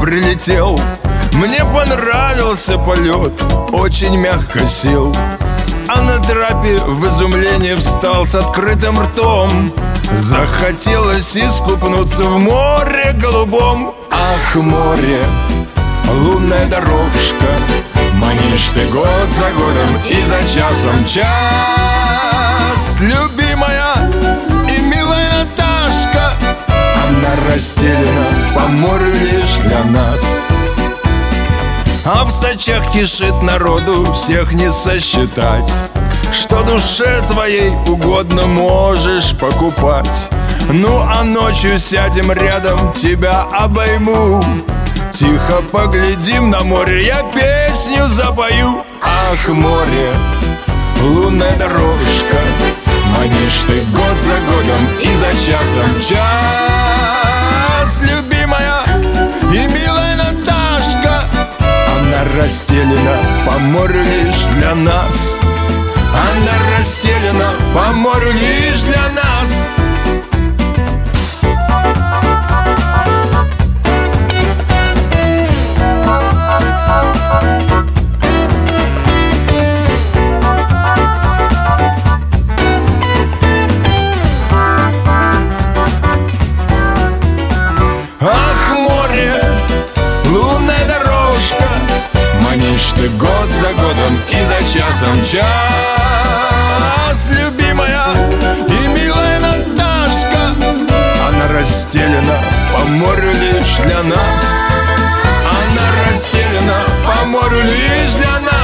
прилетел. Мне понравился полет, очень мягко сел. А на трапе в изумлении встал с открытым ртом. Захотелось искупнуться в море голубом. Ах, море, лунная дорожка, манишь ты год за годом и за часом час. Любимая и милая Наташка, она расстелена по морю лишь для нас. А в Сочах кишит народу, всех не сосчитать. Что душе твоей угодно можешь покупать. Ну а ночью сядем рядом, тебя обойму. Тихо поглядим на море, я песню запою. Ах, море, лунная дорожка, манишь ты год за годом и за часом час. Любимая и милая Наташка, она расстелена по морю лишь для нас. Она расстелена по морю лишь для нас. Ах, море, лунная дорожка, манишь ты год за годом и за часом час. Любимая и милая Наташка, она расстелена по морю лишь для нас. Она расстелена по морю лишь для нас.